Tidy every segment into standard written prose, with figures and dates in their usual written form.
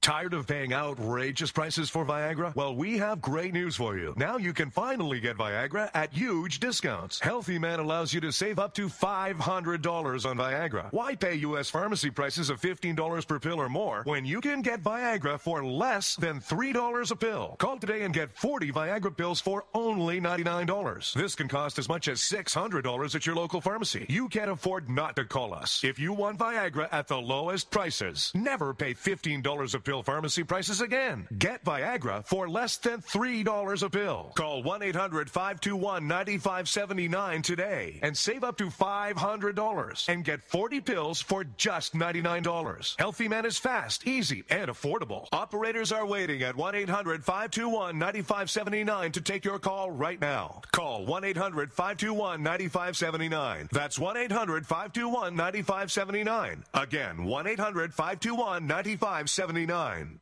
Tired of paying outrageous prices for Viagra? Well, we have great news for you. Now you can finally get Viagra at huge discounts. Healthy Man allows you to save up to $500 on Viagra. Why pay U.S. pharmacy prices of $15 per pill or more when you can get Viagra for less than $3 a pill? Call today and get 40 Viagra pills for only $99. This can cost as much as $600 at your local pharmacy. You can't afford not to call us. If you want Viagra at the lowest prices, never pay $15 a pill pharmacy prices again. Get Viagra for less than $3 a pill. Call 1-800-521-9579 today and save up to $500 and get 40 pills for just $99. Healthy Man is fast, easy, and affordable. Operators are waiting at 1-800-521-9579 to take your call right now. Call 1-800-521-9579. That's 1-800-521-9579. Again, 1-800-521-9579.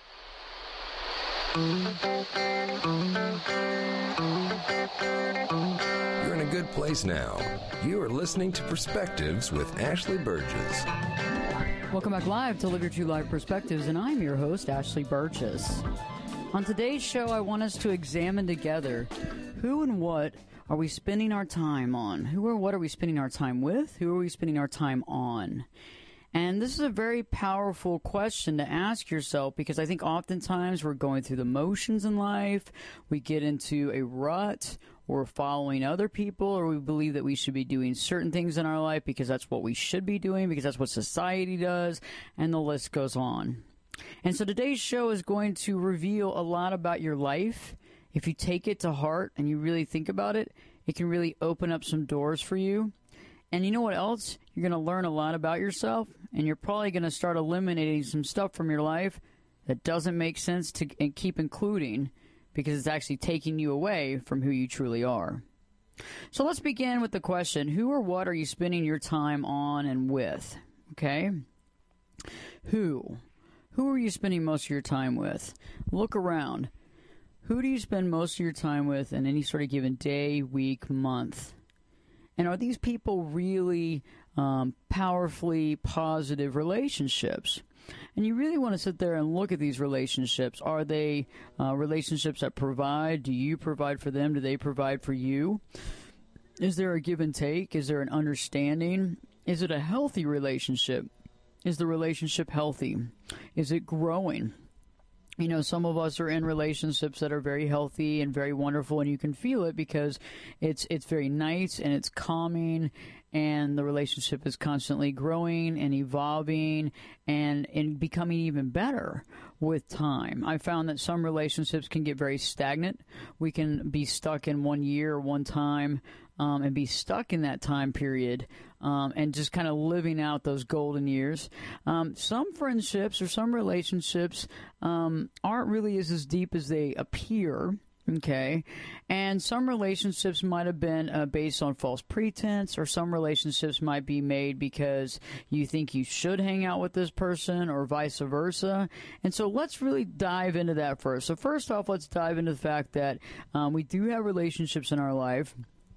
You're in a good place now. You are listening to Perspectives with Ashley Burgess. Welcome back live to Live Your True Life Perspectives, and I'm your host, Ashley Burgess. On today's show, I want us to examine together who and what are we spending our time on? Who or what are we spending our time with? Who are we spending our time on? And this is a very powerful question to ask yourself, because I think oftentimes we're going through the motions in life. We get into a rut, or following other people, or we believe that we should be doing certain things in our life because that's what we should be doing, because that's what society does, and the list goes on. And so today's show is going to reveal a lot about your life. If you take it to heart and you really think about it, it can really open up some doors for you. And you know what else? You're going to learn a lot about yourself, and you're probably going to start eliminating some stuff from your life that doesn't make sense to and keep including, because it's actually taking you away from who you truly are. So let's begin with the question, who or what are you spending your time on and with? Okay? Who? Who are you spending most of your time with? Look around. Who do you spend most of your time with in any sort of given day, week, month? And are these people really powerfully positive relationships? And you really want to sit there and look at these relationships. Are they relationships that provide? Do you provide for them? Do they provide for you? Is there a give and take? Is there an understanding? Is it a healthy relationship? Is the relationship healthy? Is it growing? You know, some of us are in relationships that are very healthy and very wonderful, and you can feel it because it's very nice and it's calming, and the relationship is constantly growing and evolving and becoming even better with time. I found that some relationships can get very stagnant. We can be stuck in 1 year or one time and be stuck in that time period and just kind of living out those golden years. Some friendships or some relationships aren't really as deep as they appear. Okay, and some relationships might have been based on false pretense, or some relationships might be made because you think you should hang out with this person, or vice versa. And so let's really dive into that first. So first off, let's dive into the fact that we do have relationships in our life.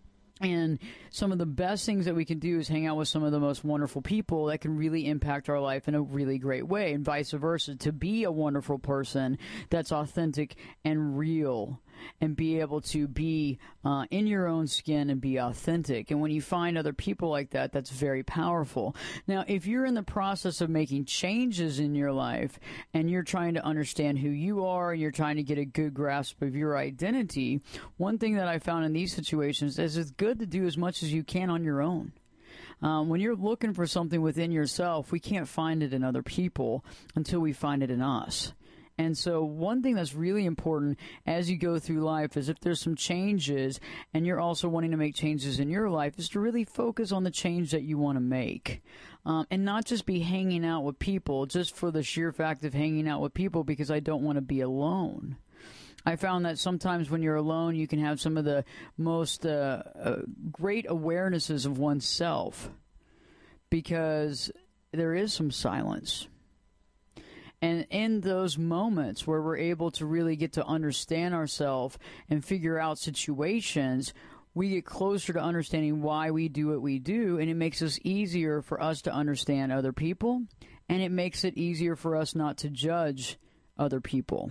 And some of the best things that we can do is hang out with some of the most wonderful people that can really impact our life in a really great way, and vice versa, to be a wonderful person that's authentic and real and be able to be in your own skin and be authentic. And when you find other people like that, that's very powerful. Now, if you're in the process of making changes in your life and you're trying to understand who you are and you're trying to get a good grasp of your identity, one thing that I found in these situations is it's good to do as much as you can on your own. When you're looking for something within yourself, we can't find it in other people until we find it in us. And so one thing that's really important as you go through life is if there's some changes and you're also wanting to make changes in your life, is to really focus on the change that you want to make. And not just be hanging out with people just for the sheer fact of hanging out with people because I don't want to be alone. I found that sometimes when you're alone, you can have some of the most great awarenesses of oneself because there is some silence. And in those moments where we're able to really get to understand ourselves and figure out situations, we get closer to understanding why we do what we do, and it makes it easier for us to understand other people and it makes it easier for us not to judge other people.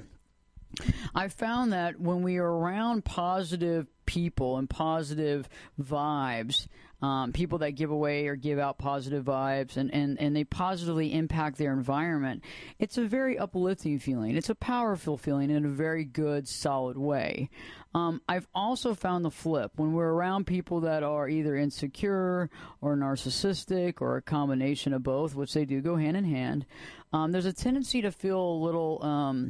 I found that when we are around positive people and positive vibes, people that give away or give out positive vibes and they positively impact their environment, it's a very uplifting feeling. It's a powerful feeling in a very good, solid way. I've also found the flip. When we're around people that are either insecure or narcissistic or a combination of both, which they do go hand in hand, there's a tendency to feel a little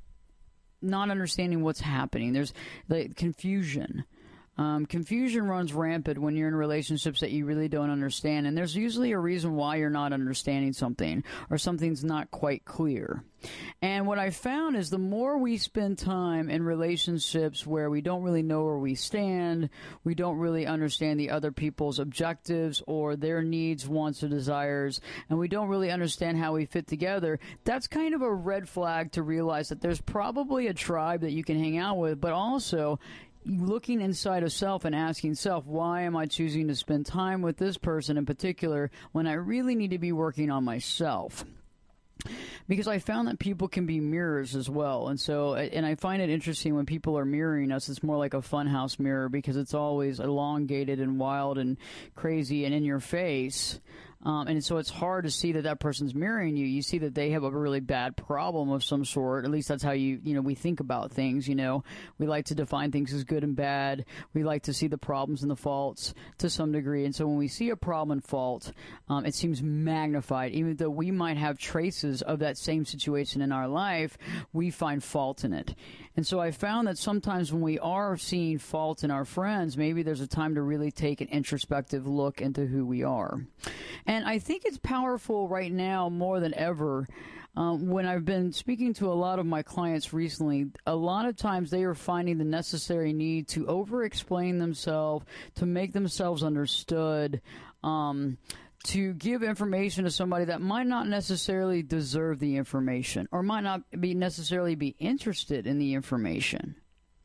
not understanding what's happening. There's the confusion. Confusion runs rampant when you're in relationships that you really don't understand, and there's usually a reason why you're not understanding something or something's not quite clear. And what I found is the more we spend time in relationships where we don't really know where we stand, we don't really understand the other people's objectives or their needs, wants, or desires, and we don't really understand how we fit together, that's kind of a red flag to realize that there's probably a tribe that you can hang out with, but also looking inside of self and asking self, why am I choosing to spend time with this person in particular when I really need to be working on myself? Because I found that people can be mirrors as well. And I find it interesting when people are mirroring us, it's more like a funhouse mirror because it's always elongated and wild and crazy and in your face. And so it's hard to see that that person's mirroring you. You see that they have a really bad problem of some sort. At least that's how we think about things, We like to define things as good and bad. We like to see the problems and the faults to some degree. And so when we see a problem and fault, it seems magnified. Even though we might have traces of that same situation in our life, we find fault in it. And so I found that sometimes when we are seeing fault in our friends, maybe there's a time to really take an introspective look into who we are. And I think it's powerful right now more than ever. When I've been speaking to a lot of my clients recently, a lot of times they are finding the necessary need to over-explain themselves, to make themselves understood, to give information to somebody that might not necessarily deserve the information or might not necessarily be interested in the information.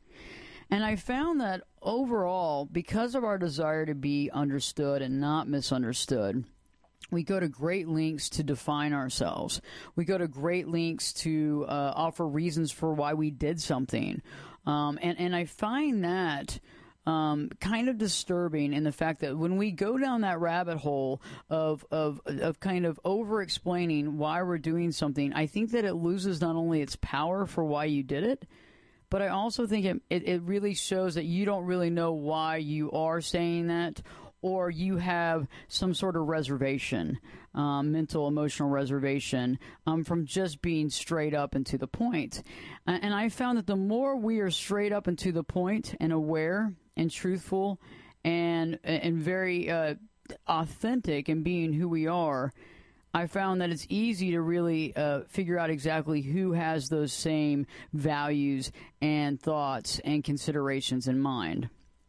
And I found that overall, because of our desire to be understood and not misunderstood, we go to great lengths to define ourselves. We go to great lengths to offer reasons for why we did something. And I find that kind of disturbing in the fact that when we go down that rabbit hole of kind of over-explaining why we're doing something, I think that it loses not only its power for why you did it, but I also think it really shows that you don't really know why you are saying that, or you have some sort of reservation, mental, emotional reservation, from just being straight up and to the point. And I found that the more we are straight up and to the point and aware and truthful and very authentic in being who we are, I found that it's easy to really figure out exactly who has those same values and thoughts and considerations in mind.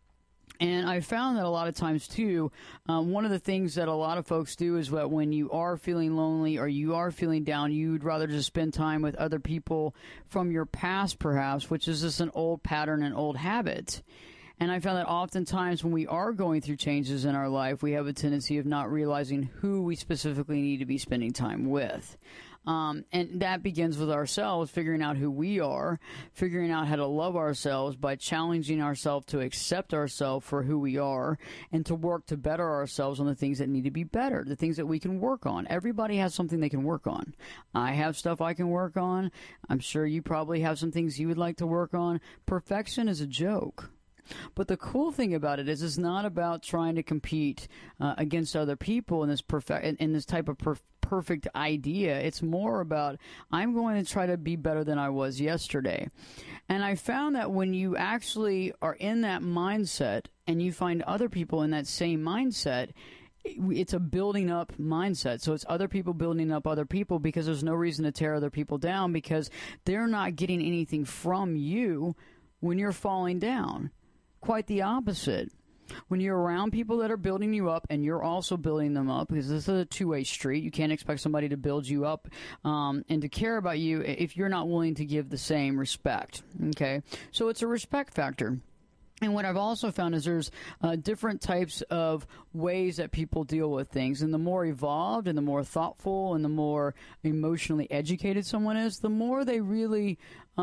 And I found that a lot of times, too, one of the things that a lot of folks do is that when you are feeling lonely or you are feeling down, you'd rather just spend time with other people from your past, perhaps, which is just an old pattern and old habit. And I found that oftentimes when we are going through changes in our life, we have a tendency of not realizing who we specifically need to be spending time with. And that begins with ourselves, figuring out who we are, figuring out how to love ourselves by challenging ourselves to accept ourselves for who we are and to work to better ourselves on the things that need to be better, the things that we can work on. Everybody has something they can work on. I have stuff I can work on. I'm sure you probably have some things you would like to work on. Perfection is a joke. But the cool thing about it is it's not about trying to compete against other people in this type of perfect idea. It's more about I'm going to try to be better than I was yesterday. And I found that when you actually are in that mindset and you find other people in that same mindset, it's a building up mindset. So it's other people building up other people because there's no reason to tear other people down because they're not getting anything from you when you're falling down. Quite the opposite. When you're around people that are building you up and you're also building them up, because this is a two-way street, you can't expect somebody to build you up and to care about you if you're not willing to give the same respect. Okay? So it's a respect factor. And what I've also found is there's different types of ways that people deal with things. And the more evolved and the more thoughtful and the more emotionally educated someone is, the more they really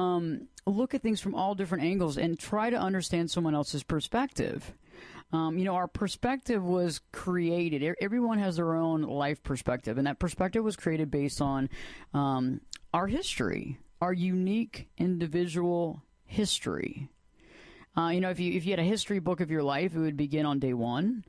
look at things from all different angles and try to understand someone else's perspective. Our perspective was created. Everyone has their own life perspective, and that perspective was created based on our history, our unique individual history. If you had a history book of your life, it would begin on day one,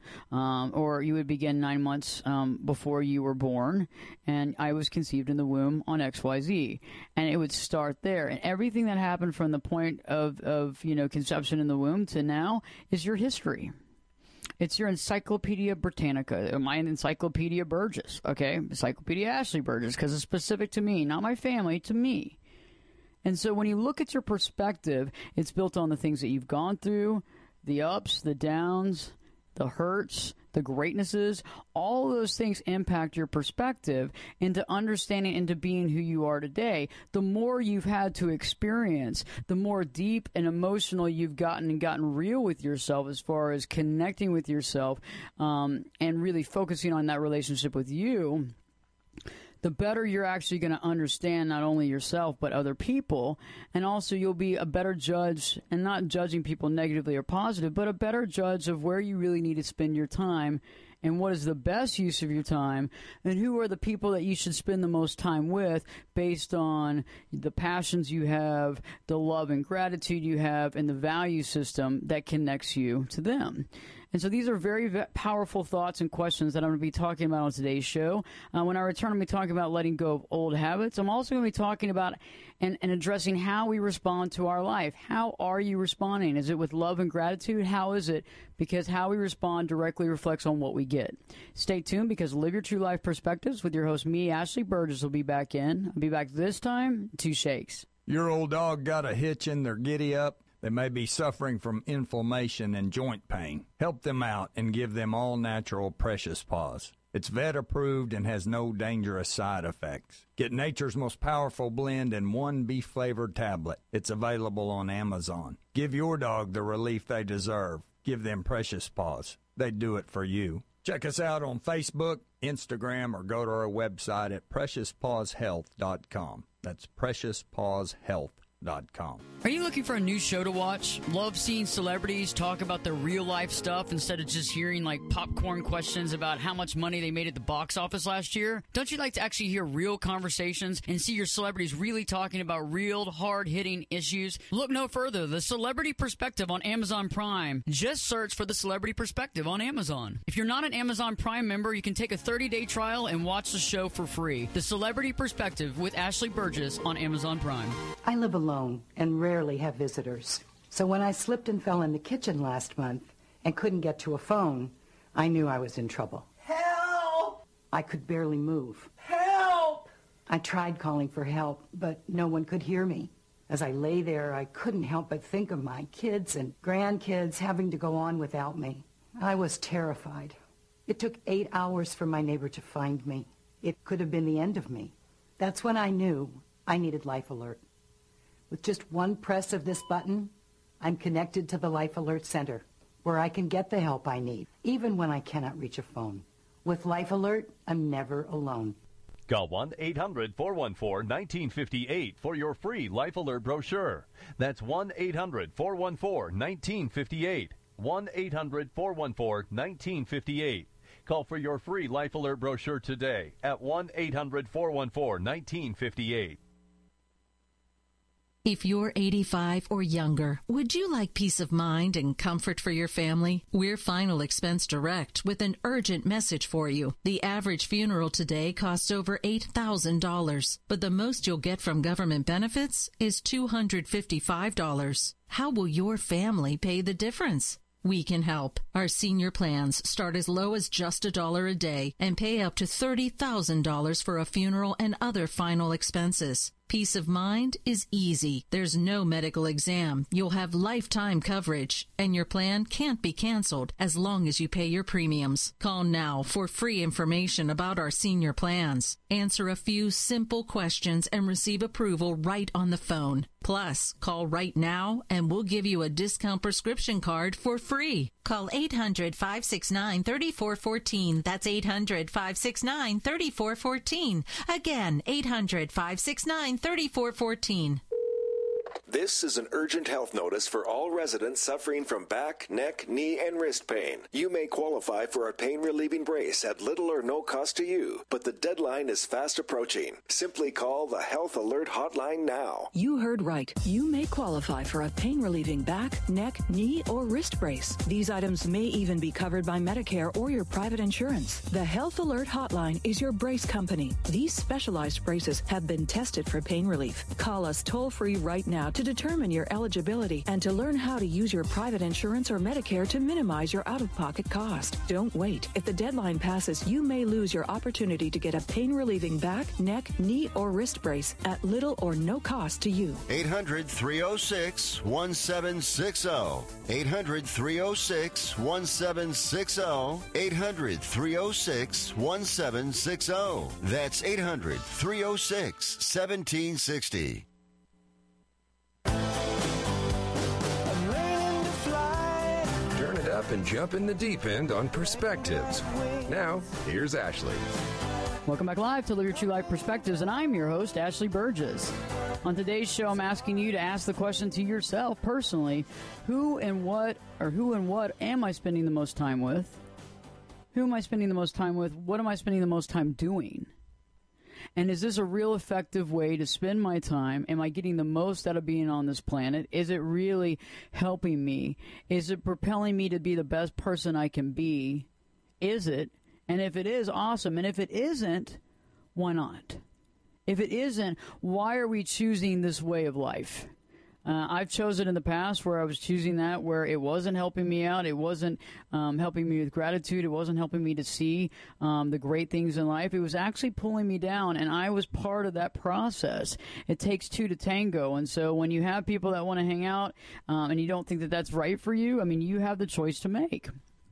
or you would begin 9 months before you were born, and I was conceived in the womb on XYZ, and it would start there. And everything that happened from the point of conception in the womb to now is your history. It's your Encyclopedia Britannica, my Encyclopedia Burgess, okay? Encyclopedia Ashley Burgess, because it's specific to me, not my family, to me. And so when you look at your perspective, it's built on the things that you've gone through, the ups, the downs, the hurts, the greatnesses. All of those things impact your perspective into understanding, into being who you are today. The more you've had to experience, the more deep and emotional you've gotten real with yourself as far as connecting with yourself and really focusing on that relationship with you, the better you're actually going to understand not only yourself but other people, and also you'll be a better judge, and not judging people negatively or positive, but a better judge of where you really need to spend your time and what is the best use of your time, and who are the people that you should spend the most time with based on the passions you have, the love and gratitude you have, and the value system that connects you to them. And so these are very powerful thoughts and questions that I'm going to be talking about on today's show. When I return, I'm going to be talking about letting go of old habits. I'm also going to be talking about and addressing how we respond to our life. How are you responding? Is it with love and gratitude? How is it? Because how we respond directly reflects on what we get. Stay tuned, because Live Your True Life Perspectives with your host, me, Ashley Burgess, will be back in. I'll be back this time, 2 shakes. Your old dog got a hitch in their giddy-up. They may be suffering from inflammation and joint pain. Help them out and give them all-natural Precious Paws. It's vet-approved and has no dangerous side effects. Get nature's most powerful blend in one beef-flavored tablet. It's available on Amazon. Give your dog the relief they deserve. Give them Precious Paws. They do it for you. Check us out on Facebook, Instagram, or go to our website at PreciousPawsHealth.com. That's PreciousPawsHealth.com. Are you looking for a new show to watch? Love seeing celebrities talk about their real life stuff instead of just hearing like popcorn questions about how much money they made at the box office last year? Don't you like to actually hear real conversations and see your celebrities really talking about real hard-hitting issues? Look no further. The Celebrity Perspective on Amazon Prime. Just search for The Celebrity Perspective on Amazon. If you're not an Amazon Prime member, you can take a 30-day trial and watch the show for free. The Celebrity Perspective with Ashley Burgess on Amazon Prime. I live alone and rarely have visitors. So when I slipped and fell in the kitchen last month and couldn't get to a phone, I knew I was in trouble. Help! I could barely move. Help! I tried calling for help, but no one could hear me. As I lay there, I couldn't help but think of my kids and grandkids having to go on without me. I was terrified. It took 8 hours for my neighbor to find me. It could have been the end of me. That's when I knew I needed Life Alert. With just one press of this button, I'm connected to the Life Alert Center, where I can get the help I need, even when I cannot reach a phone. With Life Alert, I'm never alone. Call 1-800-414-1958 for your free Life Alert brochure. That's 1-800-414-1958. 1-800-414-1958. Call for your free Life Alert brochure today at 1-800-414-1958. If you're 85 or younger, would you like peace of mind and comfort for your family? We're Final Expense Direct with an urgent message for you. The average funeral today costs over $8,000, but the most you'll get from government benefits is $255. How will your family pay the difference? We can help. Our senior plans start as low as just $1 a day and pay up to $30,000 for a funeral and other final expenses. Peace of mind is easy. There's no medical exam. You'll have lifetime coverage, and your plan can't be canceled as long as you pay your premiums. Call now for free information about our senior plans. Answer a few simple questions and receive approval right on the phone. Plus, call right now and we'll give you a discount prescription card for free. Call 800-569-3414. That's 800-569-3414. Again, 800-569-3414. This is an urgent health notice for all residents suffering from back, neck, knee, and wrist pain. You may qualify for a pain-relieving brace at little or no cost to you, but the deadline is fast approaching. Simply call the Health Alert Hotline now. You heard right. You may qualify for a pain-relieving back, neck, knee, or wrist brace. These items may even be covered by Medicare or your private insurance. The Health Alert Hotline is your brace company. These specialized braces have been tested for pain relief. Call us toll-free right now to determine your eligibility and to learn how to use your private insurance or Medicare to minimize your out-of-pocket cost. Don't wait. If the deadline passes, you may lose your opportunity to get a pain-relieving back, neck, knee, or wrist brace at little or no cost to you. 800-306-1760. 800-306-1760. 800-306-1760. That's 800-306-1760. Turn it up and jump in the deep end on Perspectives. Now, here's Ashley. Welcome back live to Live Your True Life Perspectives, and I'm your host, Ashley Burgess. On today's show, I'm asking you to ask the question to yourself personally, who and what am I spending the most time with? Who am I spending the most time with? What am I spending the most time doing? And is this a real effective way to spend my time? Am I getting the most out of being on this planet? Is it really helping me? Is it propelling me to be the best person I can be? Is it? And if it is, awesome. And if it isn't, why not? If it isn't, why are we choosing this way of life? I've chosen in the past where I was choosing that where it wasn't helping me out. It wasn't helping me with gratitude. It wasn't helping me to see the great things in life. It was actually pulling me down, and I was part of that process. It takes two to tango, and so when you have people that want to hang out and you don't think that that's right for you, I mean, you have the choice to make.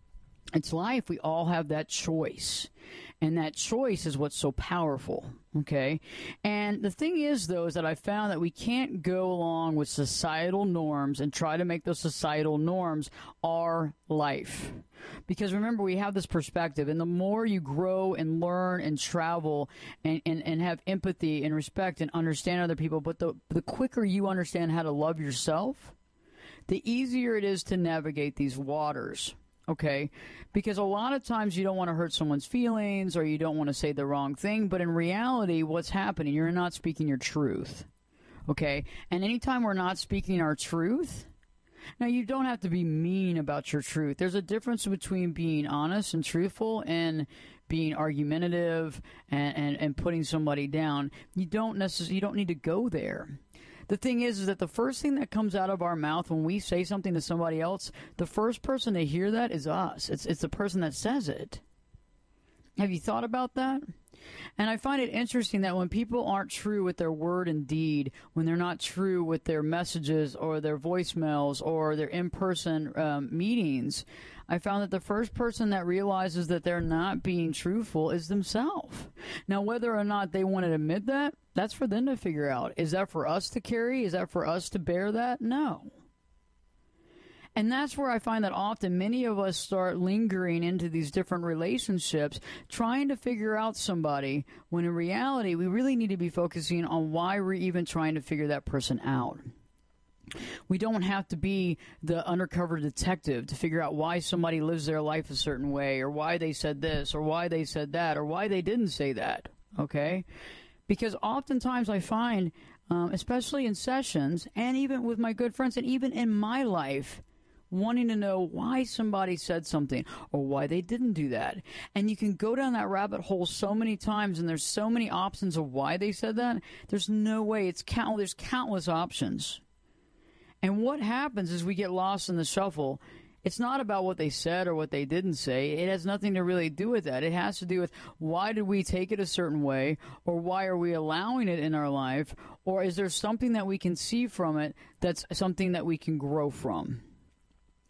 It's life. We all have that choice. And that choice is what's so powerful, okay? And the thing is, though, is that I found that we can't go along with societal norms and try to make those societal norms our life. Because remember, we have this perspective, and the more you grow and learn and travel and have empathy and respect and understand other people, but the quicker you understand how to love yourself, the easier it is to navigate these waters. Okay, because a lot of times you don't want to hurt someone's feelings or you don't want to say the wrong thing, but in reality, what's happening? You're not speaking your truth. Okay, and anytime we're not speaking our truth, now you don't have to be mean about your truth. There's a difference between being honest and truthful and being argumentative and putting somebody down. You don't need to go there. The thing is that the first thing that comes out of our mouth when we say something to somebody else, the first person to hear that is us. It's the person that says it. Have you thought about that? And I find it interesting that when people aren't true with their word and deed, when they're not true with their messages or their voicemails or their in-person meetings, I found that the first person that realizes that they're not being truthful is themselves. Now, whether or not they want to admit that, that's for them to figure out. Is that for us to carry? Is that for us to bear that? No. And that's where I find that often many of us start lingering into these different relationships, trying to figure out somebody, when in reality, we really need to be focusing on why we're even trying to figure that person out. We don't have to be the undercover detective to figure out why somebody lives their life a certain way, or why they said this, or why they said that, or why they didn't say that, okay? Because oftentimes I find, especially in sessions, and even with my good friends, and even in my life, wanting to know why somebody said something or why they didn't do that. And you can go down that rabbit hole so many times, and there's so many options of why they said that. There's no way. There's countless options. And what happens is we get lost in the shuffle. It's not about what they said or what they didn't say. It has nothing to really do with that. It has to do with why did we take it a certain way, or why are we allowing it in our life, or is there something that we can see from it that's something that we can grow from?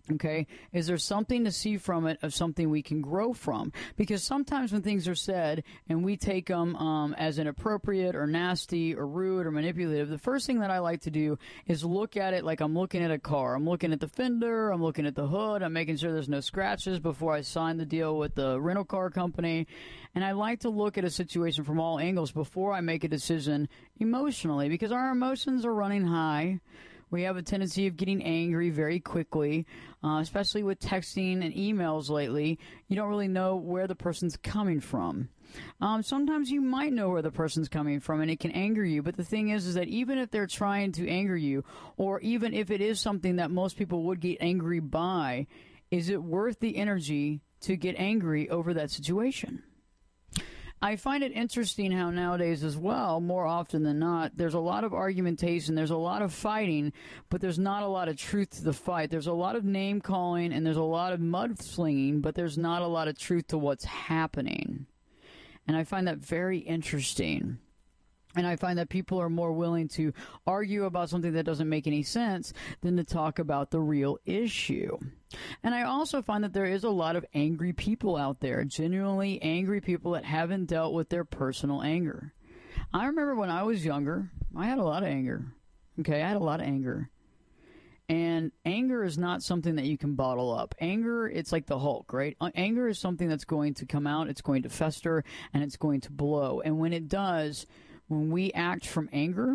Okay, is there something to see from it, of something we can grow from? Because sometimes when things are said and we take them as inappropriate or nasty or rude or manipulative, the first thing that I like to do is look at it like I'm looking at a car. I'm looking at the fender, I'm looking at the hood, I'm making sure there's no scratches before I sign the deal with the rental car company. And I like to look at a situation from all angles before I make a decision emotionally, because our emotions are running high. We have a tendency of getting angry very quickly, especially with texting and emails lately. You don't really know where the person's coming from. Sometimes you might know where the person's coming from, and it can anger you. But the thing is that even if they're trying to anger you, or even if it is something that most people would get angry by, is it worth the energy to get angry over that situation? I find it interesting how nowadays as well, more often than not, there's a lot of argumentation, there's a lot of fighting, but there's not a lot of truth to the fight. There's a lot of name calling and there's a lot of mudslinging, but there's not a lot of truth to what's happening. And I find that very interesting. And I find that people are more willing to argue about something that doesn't make any sense than to talk about the real issue. And I also find that there is a lot of angry people out there, genuinely angry people that haven't dealt with their personal anger. I remember when I was younger, I had a lot of anger. Okay, I had a lot of anger. And anger is not something that you can bottle up. Anger, it's like the Hulk, right? Anger is something that's going to come out, it's going to fester, and it's going to blow. And when it does, when we act from anger,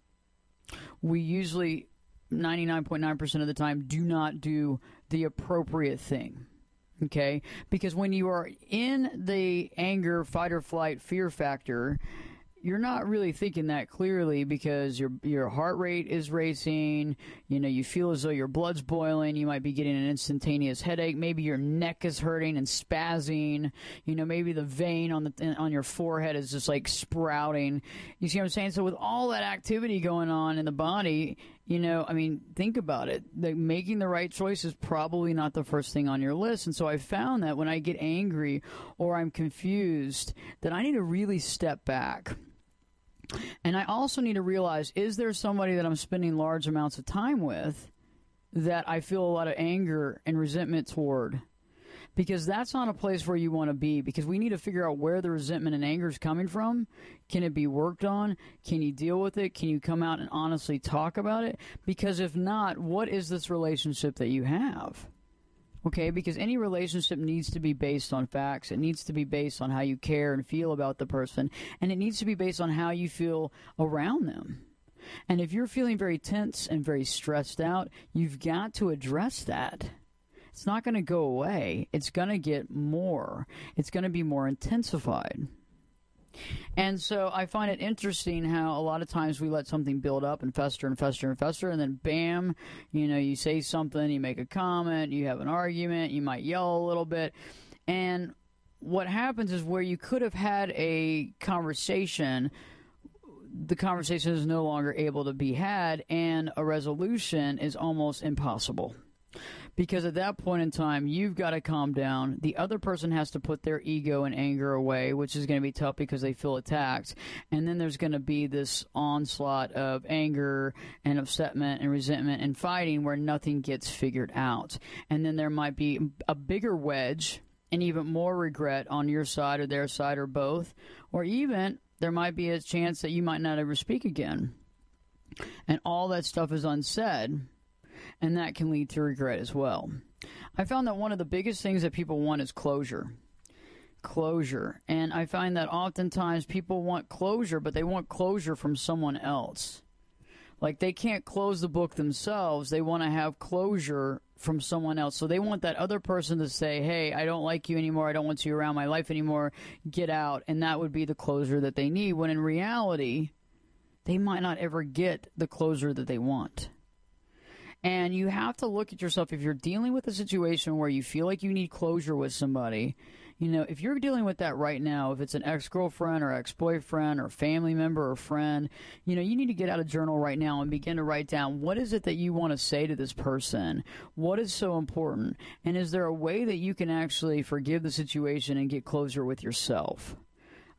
we usually 99.9% of the time do not do the appropriate thing, okay? Because when you are in the anger, fight or flight, fear factor, you're not really thinking that clearly because your heart rate is racing. You know, you feel as though your blood's boiling. You might be getting an instantaneous headache. Maybe your neck is hurting and spazzing. You know, maybe the vein on your forehead is just like sprouting. You see what I'm saying? So with all that activity going on in the body, you know, I mean, think about it. Making the right choice is probably not the first thing on your list. And so I found that when I get angry or I'm confused, that I need to really step back. And I also need to realize, is there somebody that I'm spending large amounts of time with that I feel a lot of anger and resentment toward? Because that's not a place where you want to be, because we need to figure out where the resentment and anger is coming from. Can it be worked on? Can you deal with it? Can you come out and honestly talk about it? Because if not, what is this relationship that you have? Okay, because any relationship needs to be based on facts. It needs to be based on how you care and feel about the person. And it needs to be based on how you feel around them. And if you're feeling very tense and very stressed out, you've got to address that. It's not going to go away. It's going to get more. It's going to be more intensified. And so I find it interesting how a lot of times we let something build up and fester and fester and fester, and then bam, you know, you say something, you make a comment, you have an argument, you might yell a little bit. And what happens is where you could have had a conversation, the conversation is no longer able to be had, and a resolution is almost impossible. Because at that point in time, you've got to calm down. The other person has to put their ego and anger away, which is going to be tough because they feel attacked. And then there's going to be this onslaught of anger and upsetment and resentment and fighting where nothing gets figured out. And then there might be a bigger wedge and even more regret on your side or their side or both. Or even there might be a chance that you might not ever speak again. And all that stuff is unsaid. And that can lead to regret as well. I found that one of the biggest things that people want is closure. Closure. And I find that oftentimes people want closure, but they want closure from someone else. Like they can't close the book themselves. They want to have closure from someone else. So they want that other person to say, hey, I don't like you anymore. I don't want you around my life anymore. Get out. And that would be the closure that they need. When in reality, they might not ever get the closure that they want. And you have to look at yourself. If you're dealing with a situation where you feel like you need closure with somebody, you know, if you're dealing with that right now, if it's an ex-girlfriend or ex-boyfriend or family member or friend, you know, you need to get out a journal right now and begin to write down, what is it that you want to say to this person? What is so important? And is there a way that you can actually forgive the situation and get closure with yourself?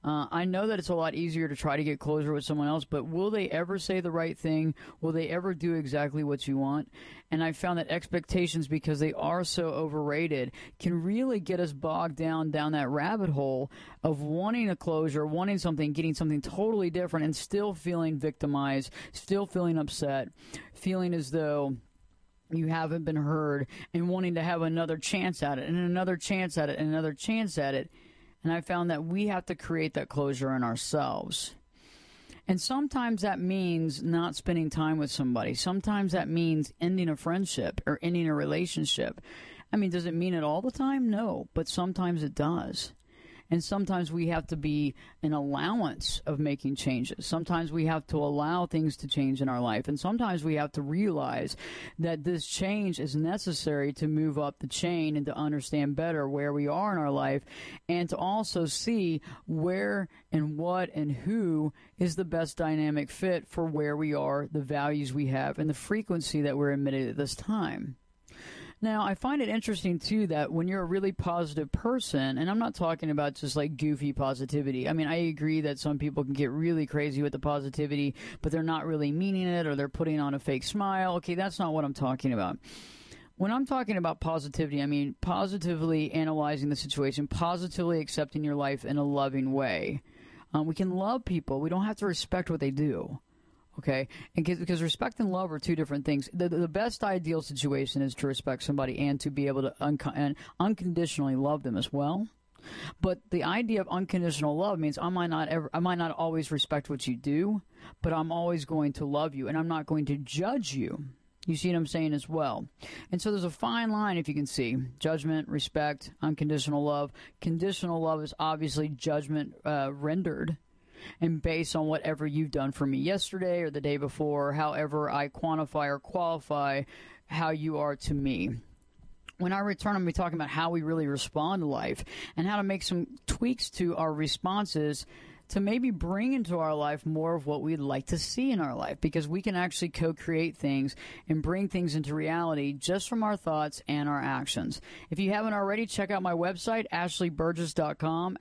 I know that it's a lot easier to try to get closure with someone else, but will they ever say the right thing? Will they ever do exactly what you want? And I found that expectations, because they are so overrated, can really get us bogged down that rabbit hole of wanting a closure, wanting something, getting something totally different, and still feeling victimized, still feeling upset, feeling as though you haven't been heard, and wanting to have another chance at it, and another chance at it, and another chance at it. And I found that we have to create that closure in ourselves. And sometimes that means not spending time with somebody. Sometimes that means ending a friendship or ending a relationship. I mean, does it mean it all the time? No, but sometimes it does. And sometimes we have to be an allowance of making changes. Sometimes we have to allow things to change in our life. And sometimes we have to realize that this change is necessary to move up the chain and to understand better where we are in our life, and to also see where and what and who is the best dynamic fit for where we are, the values we have, and the frequency that we're emitting at this time. Now, I find it interesting, too, that when you're a really positive person, and I'm not talking about just like goofy positivity. I mean, I agree that some people can get really crazy with the positivity, but they're not really meaning it, or they're putting on a fake smile. Okay, that's not what I'm talking about. When I'm talking about positivity, I mean positively analyzing the situation, positively accepting your life in a loving way. We can love people. We don't have to respect what they do. Okay, and because respect and love are two different things. The best ideal situation is to respect somebody and to be able to unconditionally love them as well. But the idea of unconditional love means I might not always respect what you do, but I'm always going to love you, and I'm not going to judge you. You see what I'm saying as well? And so there's a fine line, if you can see. Judgment, respect, unconditional love. Conditional love is obviously judgment rendered, and based on whatever you've done for me yesterday or the day before, however I quantify or qualify how you are to me. When I return, I'm going to be talking about how we really respond to life and how to make some tweaks to our responses to maybe bring into our life more of what we'd like to see in our life, because we can actually co-create things and bring things into reality just from our thoughts and our actions. If you haven't already, check out my website, ashleyburgess.com,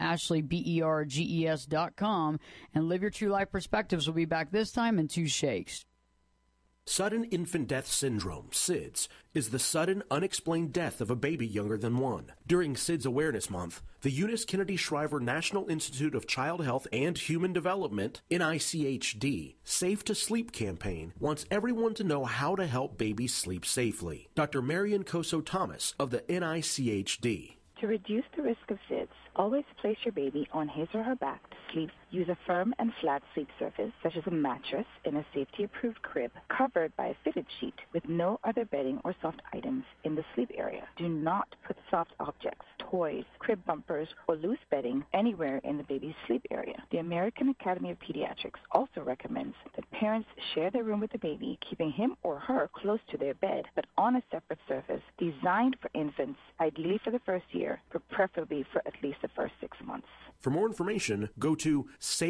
ashleyburges.com, and Live Your True Life Perspectives will be back this time in 2 shakes. Sudden infant death syndrome, SIDS, is the sudden, unexplained death of a baby younger than 1. During SIDS Awareness Month, the Eunice Kennedy Shriver National Institute of Child Health and Human Development, NICHD, Safe to Sleep campaign wants everyone to know how to help babies sleep safely. Dr. Marian Koso-Thomas of the NICHD. To reduce the risk of SIDS, always place your baby on his or her back to sleep. Use a firm and flat sleep surface, such as a mattress in a safety-approved crib covered by a fitted sheet with no other bedding or soft items in the sleep area. Do not put soft objects, toys, crib bumpers, or loose bedding anywhere in the baby's sleep area. The American Academy of Pediatrics also recommends that parents share their room with the baby, keeping him or her close to their bed, but on a separate surface designed for infants, ideally for the first year, but preferably for at least the first 6 months. For more information, go to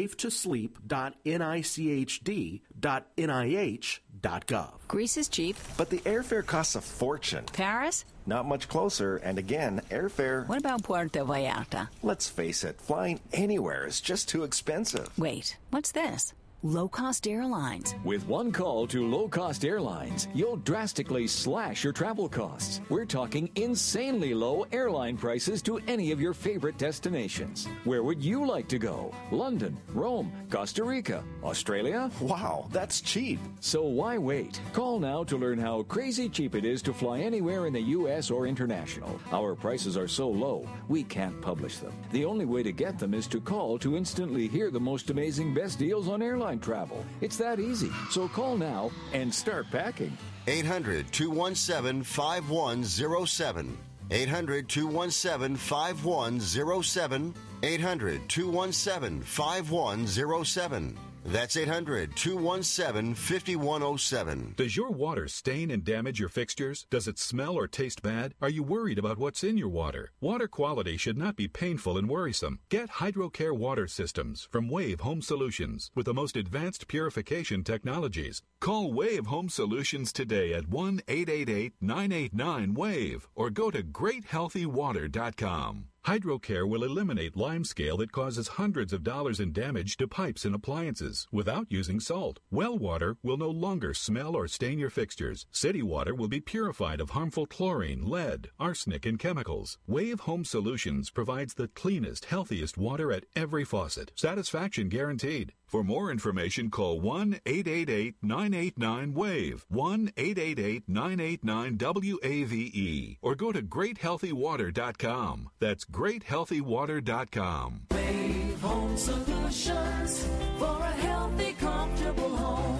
safetosleep.nichd.nih.gov. Greece is cheap. But the airfare costs a fortune. Paris? Not much closer, and again, airfare... What about Puerto Vallarta? Let's face it, flying anywhere is just too expensive. Wait, what's this? Low-cost airlines. With one call to low-cost airlines, you'll drastically slash your travel costs. We're talking insanely low airline prices to any of your favorite destinations. Where would you like to go? London, Rome, Costa Rica, Australia? Wow, that's cheap. So why wait? Call now to learn how crazy cheap it is to fly anywhere in the U.S. or international. Our prices are so low, we can't publish them. The only way to get them is to call to instantly hear the most amazing best deals on airline travel. It's that easy. So call now and start packing. 800-217-5107. 800-217-5107. 800-217-5107. That's 800-217-5107. Does your water stain and damage your fixtures? Does it smell or taste bad? Are you worried about what's in your water? Water quality should not be painful and worrisome. Get HydroCare water systems from Wave Home Solutions with the most advanced purification technologies. Call Wave Home Solutions today at 1-888-989-WAVE or go to GreatHealthyWater.com. HydroCare will eliminate limescale that causes hundreds of dollars in damage to pipes and appliances without using salt. Well water will no longer smell or stain your fixtures. City water will be purified of harmful chlorine, lead, arsenic, and chemicals. Wave Home Solutions provides the cleanest, healthiest water at every faucet. Satisfaction guaranteed. For more information, call 1-888-989-WAVE, 1-888-989-WAVE, or go to GreatHealthyWater.com. That's GreatHealthyWater.com. Wave Home Solutions for a healthy, comfortable home.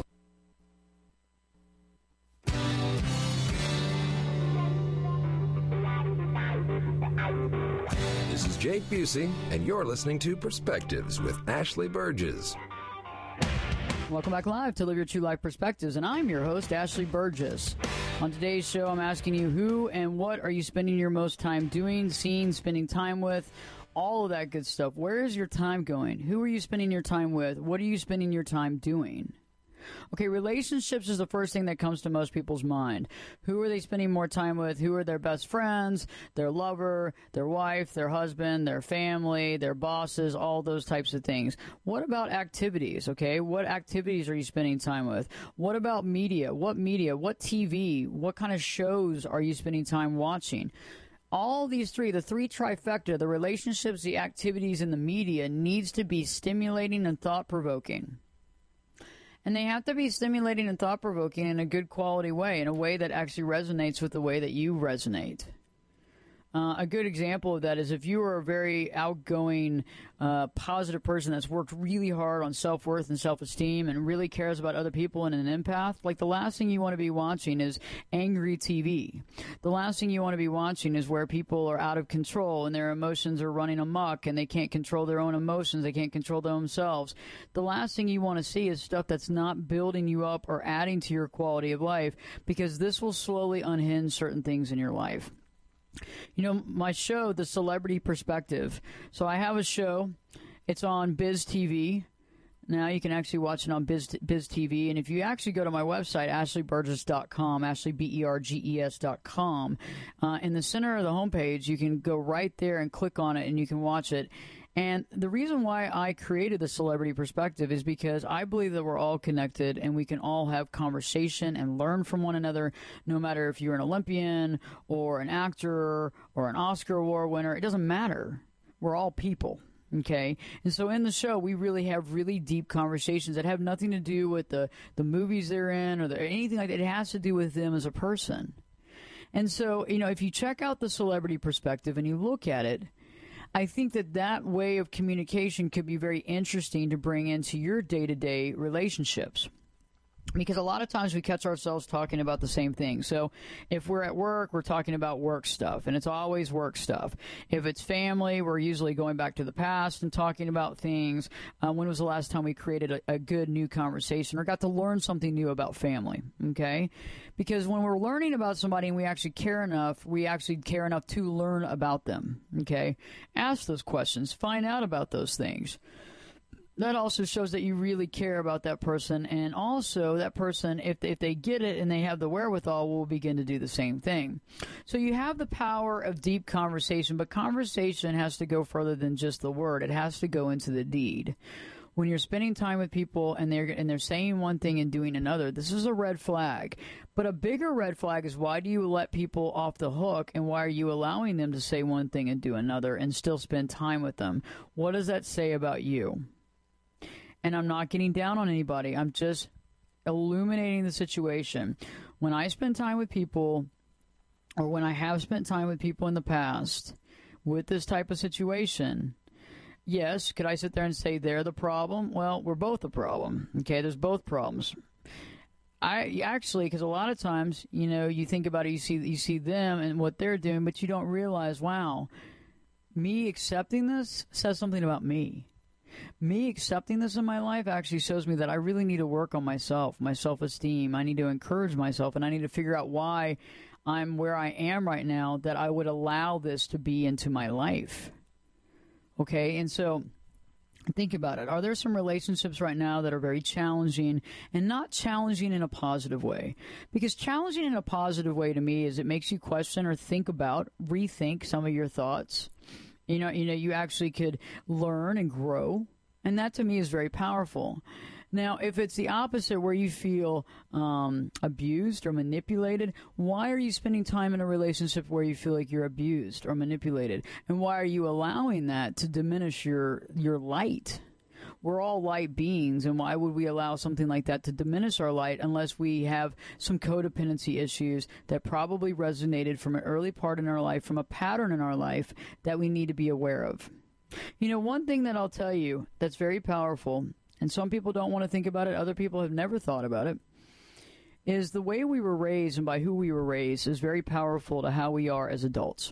This is Jake Busey, and you're listening to Perspectives with Ashley Burgess. Welcome back live to Live Your True Life Perspectives, and I'm your host, Ashley Burgess. On today's show, I'm asking you who and what are you spending your most time doing, seeing, spending time with, all of that good stuff. Where is your time going? Who are you spending your time with? What are you spending your time doing? Okay, relationships is the first thing that comes to most people's mind. Who are they spending more time with? Who are their best friends, their lover, their wife, their husband, their family, their bosses, all those types of things. What about activities, okay? What activities are you spending time with? What about media? What TV? What kind of shows are you spending time watching? All these three, the three trifecta, the relationships, the activities, and the media needs to be stimulating and thought-provoking. And they have to be stimulating and thought-provoking in a good quality way, in a way that actually resonates with the way that you resonate. A good example of that is if you are a very outgoing, positive person that's worked really hard on self-worth and self-esteem and really cares about other people and an empath, like the last thing you want to be watching is angry TV. The last thing you want to be watching is where people are out of control and their emotions are running amok and they can't control their own emotions, they can't control their own selves. The last thing you want to see is stuff that's not building you up or adding to your quality of life, because this will slowly unhinge certain things in your life. You know, my show, The Celebrity Perspective. So I have a show. It's on Biz TV. Now you can actually watch it on Biz TV. And if you actually go to my website, ashleyburgess.com, ashleyberges.com, in the center of the homepage, you can go right there and click on it and you can watch it. And the reason why I created the Celebrity Perspective is because I believe that we're all connected and we can all have conversation and learn from one another, no matter if you're an Olympian or an actor or an Oscar Award winner. It doesn't matter. We're all people. Okay? And so in the show, we really have really deep conversations that have nothing to do with the movies they're in or anything like that. It has to do with them as a person. And so, you know, if you check out the Celebrity Perspective and you look at it, I think that way of communication could be very interesting to bring into your day-to-day relationships. Because a lot of times we catch ourselves talking about the same thing. So if we're at work, we're talking about work stuff, and it's always work stuff. If it's family, we're usually going back to the past and talking about things. When was the last time we created a good new conversation or got to learn something new about family, okay? Because when we're learning about somebody and we actually care enough to learn about them, okay? Ask those questions. Find out about those things. That also shows that you really care about that person, and also that person, if they get it and they have the wherewithal, will begin to do the same thing. So you have the power of deep conversation, but conversation has to go further than just the word. It has to go into the deed. When you're spending time with people and they're saying one thing and doing another, this is a red flag. But a bigger red flag is, why do you let people off the hook, and why are you allowing them to say one thing and do another and still spend time with them? What does that say about you? And I'm not getting down on anybody. I'm just illuminating the situation. When I spend time with people, or when I have spent time with people in the past with this type of situation, yes, could I sit there and say they're the problem? Well, we're both the problem. Okay, there's both problems. I actually, because a lot of times, you know, you think about it, you see them and what they're doing, but you don't realize, wow, me accepting this says something about me. Me accepting this in my life actually shows me that I really need to work on myself, my self-esteem. I need to encourage myself, and I need to figure out why I'm where I am right now, that I would allow this to be into my life. Okay, and so think about it. Are there some relationships right now that are very challenging, and not challenging in a positive way? Because challenging in a positive way to me is it makes you question or think about, rethink some of your thoughts. You actually could learn and grow. And that to me is very powerful. Now, if it's the opposite where you feel abused or manipulated, why are you spending time in a relationship where you feel like you're abused or manipulated? And why are you allowing that to diminish your light? We're all light beings, and why would we allow something like that to diminish our light unless we have some codependency issues that probably resonated from an early part in our life, from a pattern in our life that we need to be aware of? One thing that I'll tell you that's very powerful, and some people don't want to think about it, other people have never thought about it, is the way we were raised and by who we were raised is very powerful to how we are as adults.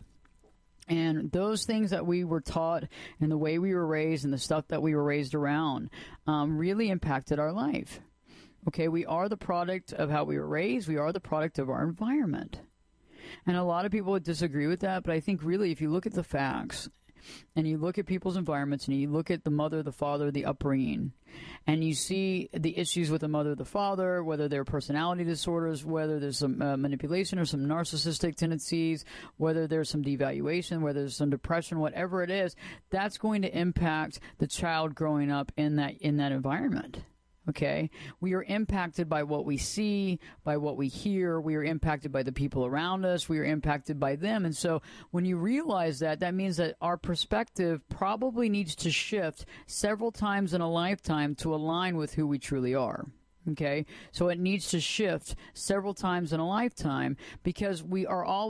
And those things that we were taught and the way we were raised and the stuff that we were raised around really impacted our life. Okay, we are the product of how we were raised. We are the product of our environment. And a lot of people would disagree with that, but I think really if you look at the facts and you look at people's environments and you look at the mother, the father, the upbringing, and you see the issues with the mother, the father, whether they're personality disorders, whether there's some manipulation or some narcissistic tendencies, whether there's some devaluation, whether there's some depression, whatever it is, that's going to impact the child growing up in that environment. Okay, we are impacted by what we see, by what we hear. We are impacted by the people around us. We are impacted by them. And so when you realize that, that means that our perspective probably needs to shift several times in a lifetime to align with who we truly are. Okay, so it needs to shift several times in a lifetime because we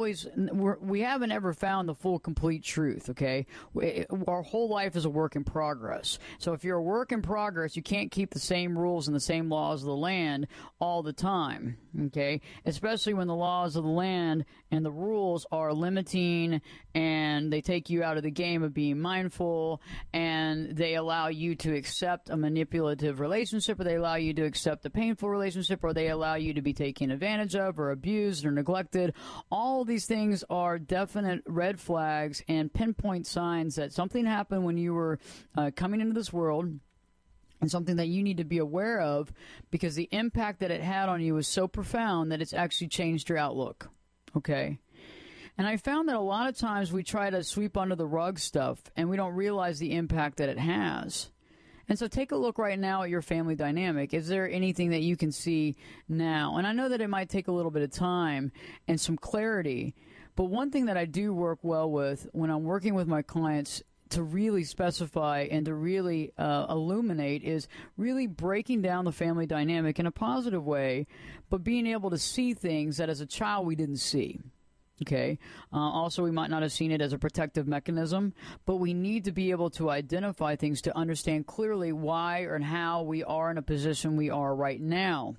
haven't ever found the full, complete truth. Okay, our whole life is a work in progress. So if you're a work in progress, you can't keep the same rules and the same laws of the land all the time. Okay, especially when the laws of the land and the rules are limiting and they take you out of the game of being mindful and they allow you to accept a manipulative relationship or they allow you to accept a painful relationship or they allow you to be taken advantage of or abused or neglected. All of these things are definite red flags and pinpoint signs that something happened when you were coming into this world and something that you need to be aware of because the impact that it had on you was so profound that it's actually changed your outlook. Okay? And I found that a lot of times we try to sweep under the rug stuff and we don't realize the impact that it has. And so take a look right now at your family dynamic. Is there anything that you can see now? And I know that it might take a little bit of time and some clarity, but one thing that I do work well with when I'm working with my clients to really specify and to really illuminate is really breaking down the family dynamic in a positive way, but being able to see things that as a child we didn't see. Okay. Also, we might not have seen it as a protective mechanism, but we need to be able to identify things to understand clearly why and how we are in a position we are right now.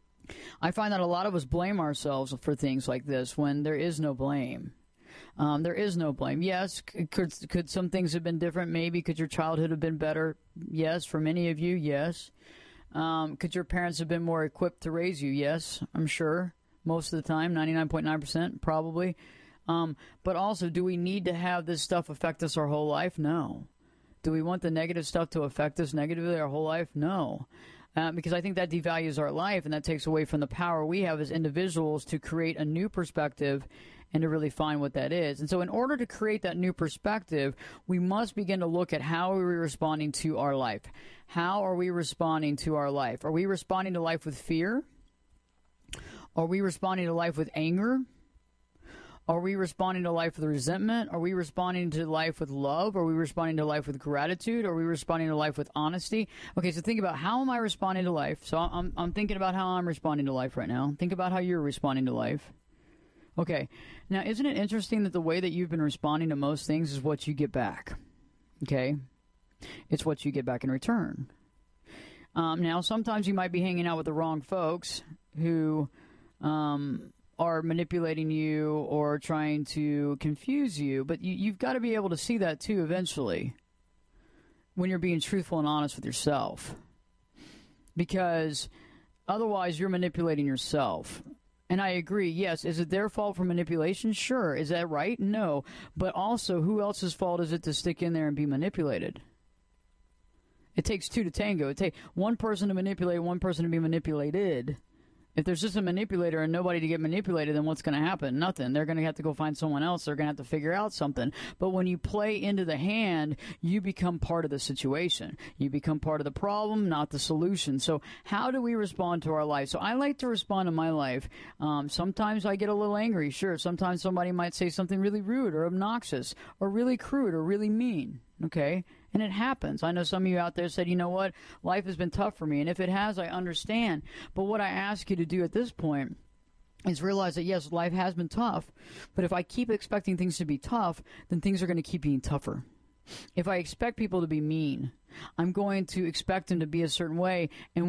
I find that a lot of us blame ourselves for things like this when there is no blame. There is no blame. Yes, could some things have been different? Maybe. Could your childhood have been better? Yes. For many of you, yes. Could your parents have been more equipped to raise you? Yes, I'm sure. Most of the time, 99.9% probably. But also, do we need to have this stuff affect us our whole life? No. Do we want the negative stuff to affect us negatively our whole life? No. Because I think that devalues our life and that takes away from the power we have as individuals to create a new perspective and to really find what that is. And so in order to create that new perspective, we must begin to look at how are we responding to our life. How are we responding to our life? Are we responding to life with fear? Are we responding to life with anger? Are we responding to life with resentment? Are we responding to life with love? Are we responding to life with gratitude? Are we responding to life with honesty? Okay, so think about how am I responding to life? So I'm thinking about how I'm responding to life right now. Think about how you're responding to life. Okay, now isn't it interesting that the way that you've been responding to most things is what you get back? Okay, it's what you get back in return. Now, sometimes you might be hanging out with the wrong folks who are manipulating you or trying to confuse you, but you've got to be able to see that too eventually when you're being truthful and honest with yourself, because otherwise you're manipulating yourself. And I agree, yes, is it their fault for manipulation? Sure. Is that right? No. But also, who else's fault is it to stick in there and be manipulated? It takes two to tango. It takes one person to manipulate, one person to be manipulated. If there's just a manipulator and nobody to get manipulated, then what's going to happen? Nothing. They're going to have to go find someone else. They're going to have to figure out something. But when you play into the hand, you become part of the situation. You become part of the problem, not the solution. So how do we respond to our life? So I like to respond to my life. Sometimes I get a little angry, sure. Sometimes somebody might say something really rude or obnoxious or really crude or really mean, okay? And it happens. I know some of you out there said, you know what, life has been tough for me. And if it has, I understand. But what I ask you to do at this point is realize that, yes, life has been tough. But if I keep expecting things to be tough, then things are going to keep being tougher. If I expect people to be mean, I'm going to expect them to be a certain way. And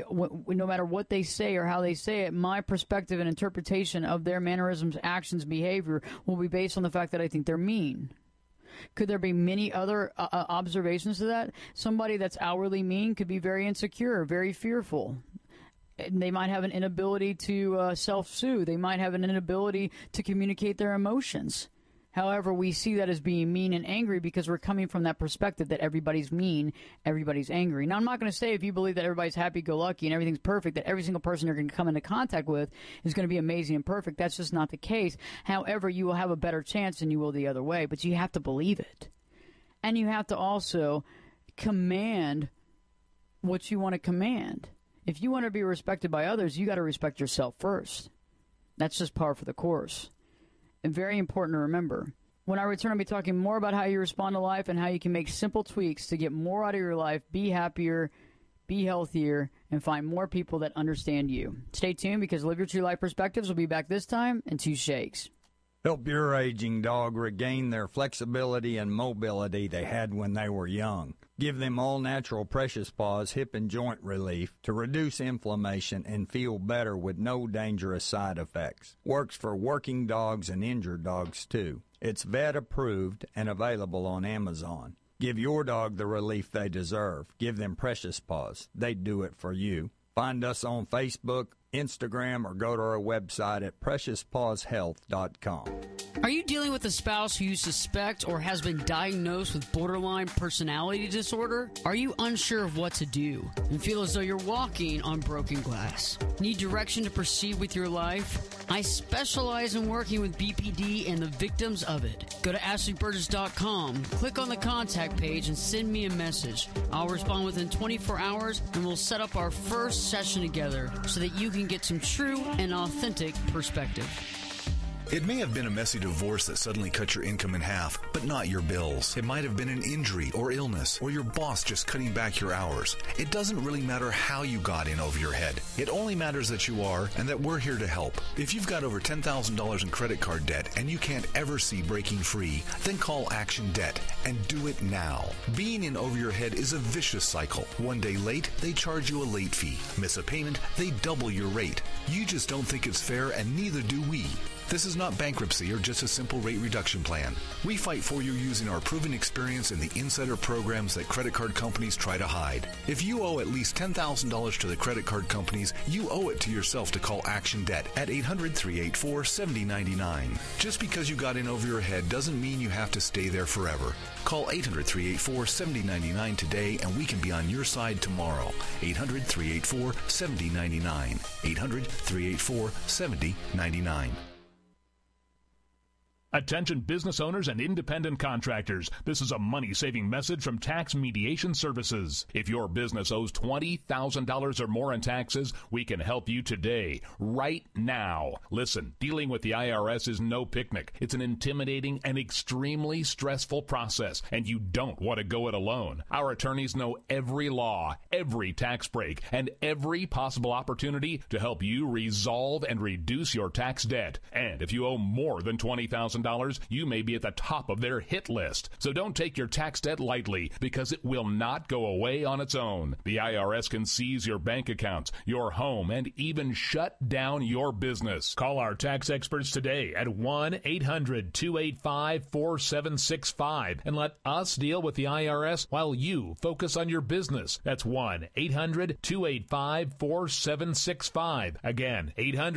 no matter what they say or how they say it, my perspective and interpretation of their mannerisms, actions, behavior will be based on the fact that I think they're mean. Could there be many other observations to that? Somebody that's outwardly mean could be very insecure, very fearful. They might have an inability to self-soothe. They might have an inability to communicate their emotions. However, we see that as being mean and angry because we're coming from that perspective that everybody's mean, everybody's angry. Now, I'm not going to say if you believe that everybody's happy-go-lucky and everything's perfect, that every single person you're going to come into contact with is going to be amazing and perfect. That's just not the case. However, you will have a better chance than you will the other way, but you have to believe it. And you have to also command what you want to command. If you want to be respected by others, you got to respect yourself first. That's just par for the course. And very important to remember. When I return, I'll be talking more about how you respond to life and how you can make simple tweaks to get more out of your life, be happier, be healthier, and find more people that understand you. Stay tuned because Live Your True Life Perspectives will be back this time in 2 shakes. Help your aging dog regain their flexibility and mobility they had when they were young. Give them all-natural Precious Paws hip and joint relief to reduce inflammation and feel better with no dangerous side effects. Works for working dogs and injured dogs, too. It's vet-approved and available on Amazon. Give your dog the relief they deserve. Give them Precious Paws. They do it for you. Find us on Facebook, Instagram, or go to our website at PreciousPawsHealth.com. Are you dealing with a spouse who you suspect or has been diagnosed with borderline personality disorder? Are you unsure of what to do and feel as though you're walking on broken glass? Need direction to proceed with your life? I specialize in working with BPD and the victims of it. Go to AshleyBurgess.com, click on the contact page, and send me a message. I'll respond within 24 hours, and we'll set up our first session together so that you can get some true and authentic perspective. It may have been a messy divorce that suddenly cut your income in half, but not your bills. It might have been an injury or illness, or your boss just cutting back your hours. It doesn't really matter how you got in over your head. It only matters that you are and that we're here to help. If you've got over $10,000 in credit card debt and you can't ever see breaking free, then call Action Debt and do it now. Being in over your head is a vicious cycle. One day late, they charge you a late fee. Miss a payment, they double your rate. You just don't think it's fair, and neither do we. This is not bankruptcy or just a simple rate reduction plan. We fight for you using our proven experience in the insider programs that credit card companies try to hide. If you owe at least $10,000 to the credit card companies, you owe it to yourself to call Action Debt at 800-384-7099. Just because you got in over your head doesn't mean you have to stay there forever. Call 800-384-7099 today and we can be on your side tomorrow. 800-384-7099. 800-384-7099. Attention business owners and independent contractors. This is a money-saving message from Tax Mediation Services. If your business owes $20,000 or more in taxes, we can help you today, right now. Listen, dealing with the IRS is no picnic. It's an intimidating and extremely stressful process, and you don't want to go it alone. Our attorneys know every law, every tax break, and every possible opportunity to help you resolve and reduce your tax debt. And if you owe more than $20,000, you may be at the top of their hit list. So don't take your tax debt lightly, because it will not go away on its own. The IRS can seize your bank accounts, your home, and even shut down your business. Call our tax experts today at 1-800-285-4765 and let us deal with the IRS while you focus on your business. That's 1-800-285-4765. Again,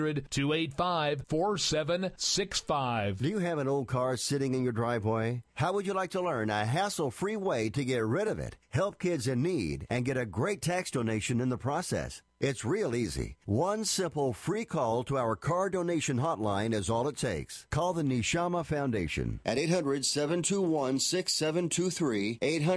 800-285-4765. Do you have an old car sitting in your driveway? How would you like to learn a hassle-free way to get rid of it, help kids in need, and get a great tax donation in the process? It's real easy. One simple free call to our car donation hotline is all it takes. Call the Neshama Foundation at 800-721-6723,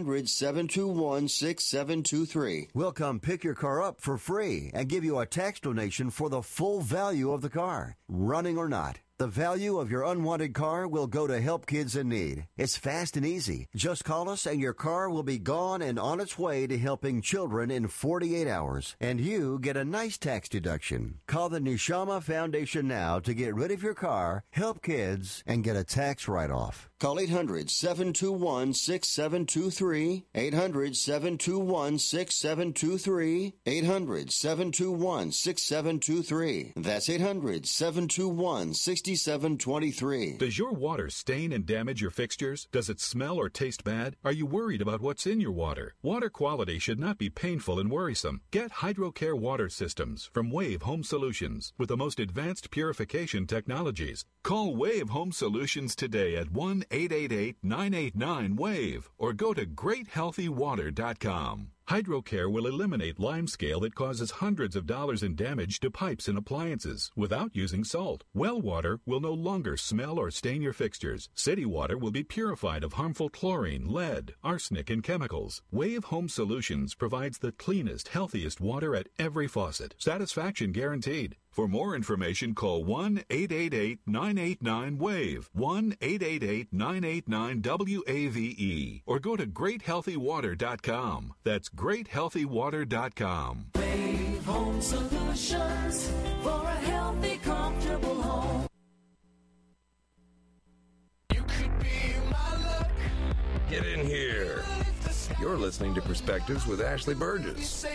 800-721-6723. We'll come pick your car up for free and give you a tax donation for the full value of the car, running or not. The value of your unwanted car will go to help kids in need. It's fast and easy. Just call us and your car will be gone and on its way to helping children in 48 hours. And you get a nice tax deduction. Call the Neshama Foundation now to get rid of your car, help kids, and get a tax write-off. Call 800-721-6723, 800-721-6723, 800-721-6723. That's 800-721-6723. Does your water stain and damage your fixtures? Does it smell or taste bad? Are you worried about what's in your water? Water quality should not be painful and worrisome. Get HydroCare water systems from Wave Home Solutions with the most advanced purification technologies. Call Wave Home Solutions today at 1-888-989-WAVE or go to GreatHealthyWater.com. HydroCare will eliminate limescale that causes hundreds of dollars in damage to pipes and appliances without using salt. Well water will no longer smell or stain your fixtures. City water will be purified of harmful chlorine, lead, arsenic, and chemicals. Wave Home Solutions provides the cleanest, healthiest water at every faucet. Satisfaction guaranteed. For more information, call 1-888-989-WAVE, 1-888-989-WAVE, or go to GreatHealthyWater.com. That's GreatHealthyWater.com. Wave Home Solutions for a healthy, comfortable home. Get in here. You're listening to Perspectives with Ashley Burgess.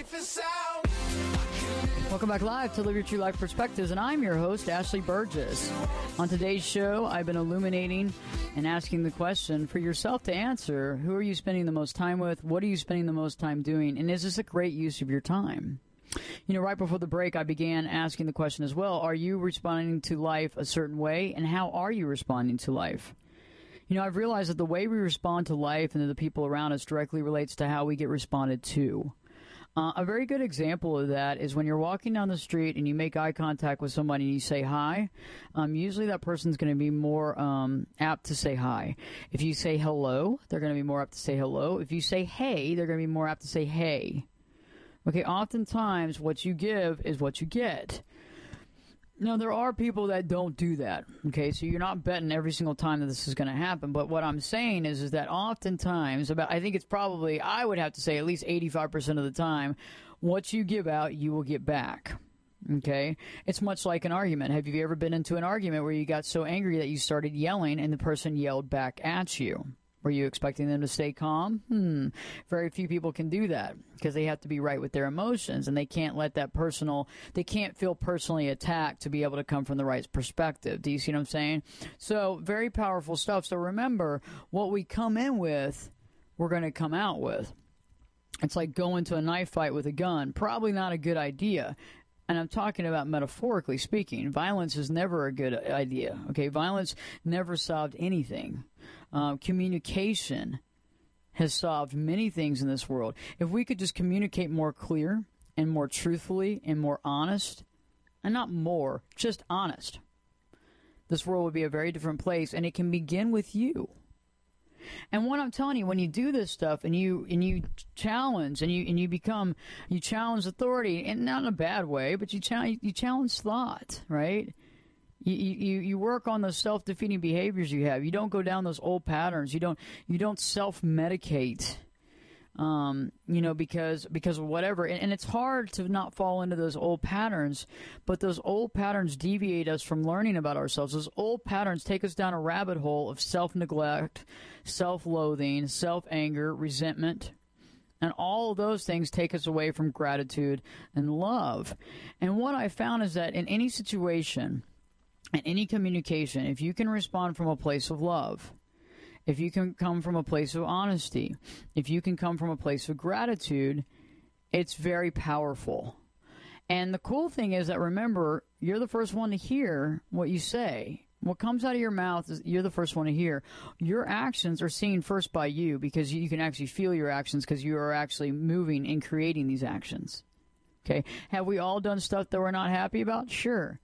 Welcome back live to Live Your True Life Perspectives, and I'm your host, Ashley Burgess. On today's show, I've been illuminating and asking the question for yourself to answer: who are you spending the most time with? What are you spending the most time doing? And is this a great use of your time? You know, right before the break, I began asking the question as well: are you responding to life a certain way, and how are you responding to life? You know, I've realized that the way we respond to life and to the people around us directly relates to how we get responded to. A very good example of that is when you're walking down the street and you make eye contact with somebody and you say hi. Usually that person's going to be more apt to say hi. If you say hello, they're going to be more apt to say hello. If you say hey, they're going to be more apt to say hey. Okay, oftentimes what you give is what you get. Now, there are people that don't do that, okay? So you're not betting every single time that this is going to happen. But what I'm saying is that oftentimes, I think it's probably, I would have to say at least 85% of the time, what you give out, you will get back, okay? It's much like an argument. Have you ever been into an argument where you got so angry that you started yelling and the person yelled back at you? Were you expecting them to stay calm? Very few people can do that because they have to be right with their emotions, and they can't let that they can't feel personally attacked to be able to come from the right perspective. Do you see what I'm saying? So very powerful stuff. So remember, what we come in with, we're going to come out with. It's like going to a knife fight with a gun. Probably not a good idea. And I'm talking about metaphorically speaking. Violence is never a good idea. Okay, violence never solved anything. Communication has solved many things in this world. If we could just communicate more clear and more truthfully and more honest, and not more, just honest, this world would be a very different place, and it can begin with you. And what I'm telling you, when you do this stuff and you challenge and you challenge authority, and not in a bad way, but you challenge thought, right? You work on those self-defeating behaviors you have. You don't go down those old patterns. You don't self-medicate, because of whatever. And it's hard to not fall into those old patterns, but those old patterns deviate us from learning about ourselves. Those old patterns take us down a rabbit hole of self-neglect, self-loathing, self-anger, resentment. And all of those things take us away from gratitude and love. And what I found is that in any situation, in any communication, if you can respond from a place of love, if you can come from a place of honesty, if you can come from a place of gratitude, it's very powerful. And the cool thing is that, remember, you're the first one to hear what you say. What comes out of your mouth is you're the first one to hear. Your actions are seen first by you because you can actually feel your actions because you are actually moving and creating these actions. Okay. Have we all done stuff that we're not happy about? Sure.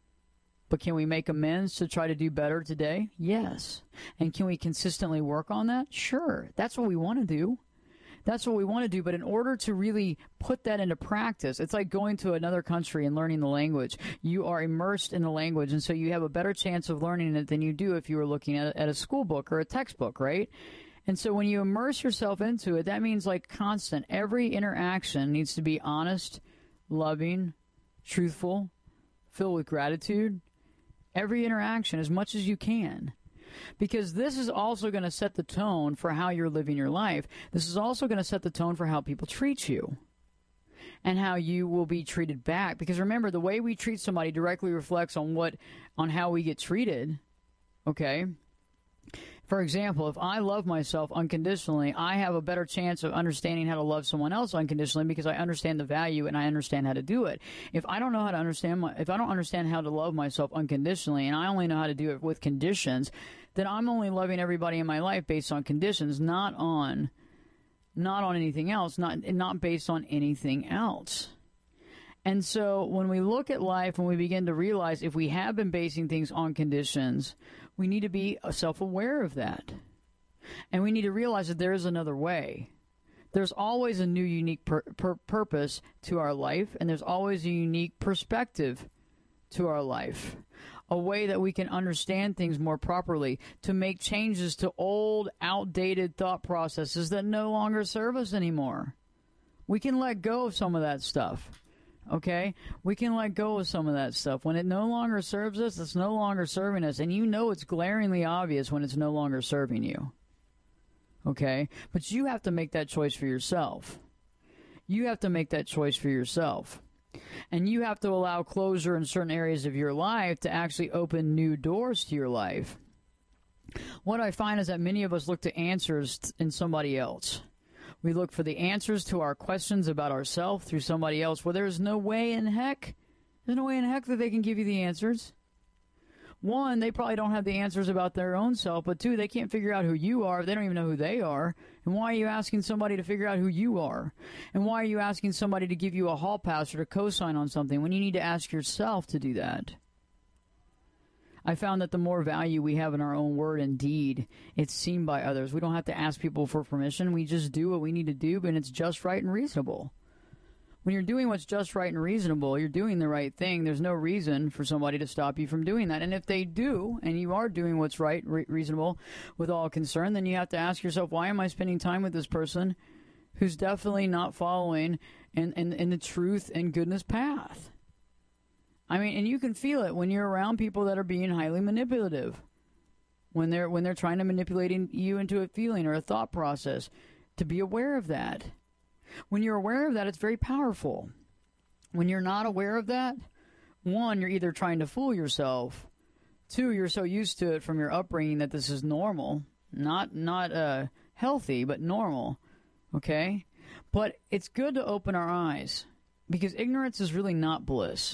But can we make amends to try to do better today? Yes. And can we consistently work on that? Sure. That's what we want to do. That's what we want to do. But in order to really put that into practice, it's like going to another country and learning the language. You are immersed in the language, and so you have a better chance of learning it than you do if you were looking at a school book or a textbook, right? And so when you immerse yourself into it, that means like constant. Every interaction needs to be honest, loving, truthful, filled with gratitude. Every interaction as much as you can. Because this is also going to set the tone for how you're living your life. This is also going to set the tone for how people treat you and how you will be treated back. Because remember, the way we treat somebody directly reflects on how we get treated. Okay? For example, if I love myself unconditionally, I have a better chance of understanding how to love someone else unconditionally because I understand the value and I understand how to do it. If I don't know how to if I don't understand how to love myself unconditionally and I only know how to do it with conditions, then I'm only loving everybody in my life based on conditions, not on anything else, not based on anything else. And so when we look at life and we begin to realize if we have been basing things on conditions, we need to be self-aware of that. And we need to realize that there is another way. There's always a new, unique purpose to our life, and there's always a unique perspective to our life. A way that we can understand things more properly, to make changes to old, outdated thought processes that no longer serve us anymore. We can let go of some of that stuff. Okay? We can let go of some of that stuff. When it no longer serves us, it's no longer serving us. And you know it's glaringly obvious when it's no longer serving you. Okay? But you have to make that choice for yourself. You have to make that choice for yourself. And you have to allow closure in certain areas of your life to actually open new doors to your life. What I find is that many of us look to answers in somebody else. We look for the answers to our questions about ourselves through somebody else. Well, there's no way in heck that they can give you the answers. One, they probably don't have the answers about their own self, but two, they can't figure out who you are. They don't even know who they are. And why are you asking somebody to figure out who you are? And why are you asking somebody to give you a hall pass or to co-sign on something when you need to ask yourself to do that? I found that the more value we have in our own word and deed, it's seen by others. We don't have to ask people for permission. We just do what we need to do, and it's just right and reasonable. When you're doing what's just right and reasonable, you're doing the right thing. There's no reason for somebody to stop you from doing that. And if they do, and you are doing what's right, reasonable with all concern, then you have to ask yourself, why am I spending time with this person who's definitely not following in the truth and goodness path? I mean, and you can feel it when you're around people that are being highly manipulative. When they're trying to manipulate you into a feeling or a thought process, to be aware of that. When you're aware of that, it's very powerful. When you're not aware of that, one, you're either trying to fool yourself. Two, you're so used to it from your upbringing that this is normal. Not healthy, but normal. Okay? But it's good to open our eyes, because ignorance is really not bliss.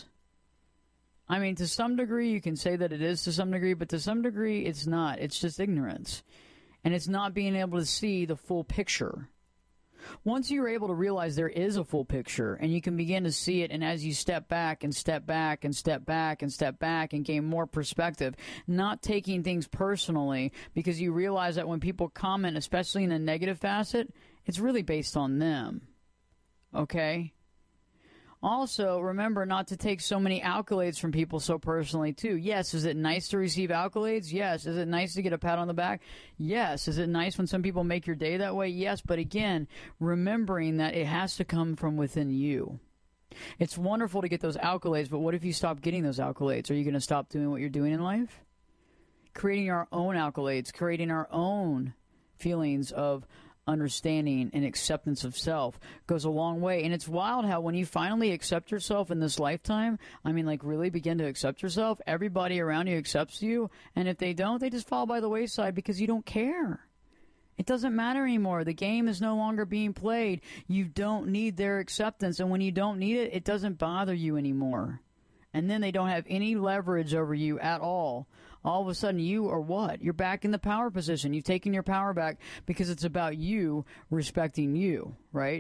I mean, to some degree, you can say that it is to some degree, but to some degree, it's not. It's just ignorance. And it's not being able to see the full picture. Once you're able to realize there is a full picture, and you can begin to see it, and as you step back and step back and step back and step back and gain more perspective, not taking things personally, because you realize that when people comment, especially in a negative facet, it's really based on them. Okay? Also, remember not to take so many accolades from people so personally, too. Yes, is it nice to receive accolades? Yes. Is it nice to get a pat on the back? Yes. Is it nice when some people make your day that way? Yes. But again, remembering that it has to come from within you. It's wonderful to get those accolades, but what if you stop getting those accolades? Are you going to stop doing what you're doing in life? Creating our own accolades, creating our own feelings of understanding and acceptance of self goes a long way. And it's wild how when you finally accept yourself in this lifetime, I mean, like really begin to accept yourself, everybody around you accepts you. And if they don't, they just fall by the wayside because you don't care. It doesn't matter anymore. The game is no longer being played. You don't need their acceptance. And when you don't need it, it doesn't bother you anymore. And then they don't have any leverage over you at all. All of a sudden, you are what? You're back in the power position. You've taken your power back because it's about you respecting you, right?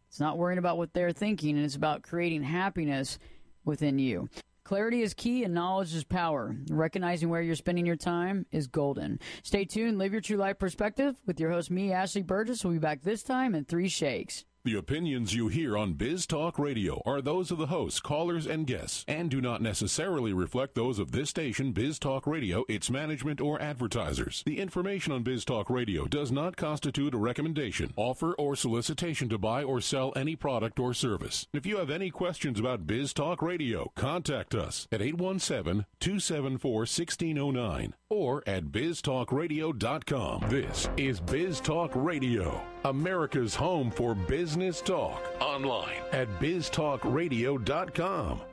It's not worrying about what they're thinking, and it's about creating happiness within you. Clarity is key and knowledge is power. Recognizing where you're spending your time is golden. Stay tuned. Live your true life perspective with your host, me, Ashley Burgess. We'll be back this time in 3 shakes. The opinions you hear on Biz Talk Radio are those of the hosts, callers, and guests, and do not necessarily reflect those of this station, Biz Talk Radio, its management, or advertisers. The information on Biz Talk Radio does not constitute a recommendation, offer, or solicitation to buy or sell any product or service. If you have any questions about Biz Talk Radio, contact us at 817-274-1609 or at biztalkradio.com. This is Biz Talk Radio, America's home for business talk. Online at biztalkradio.com.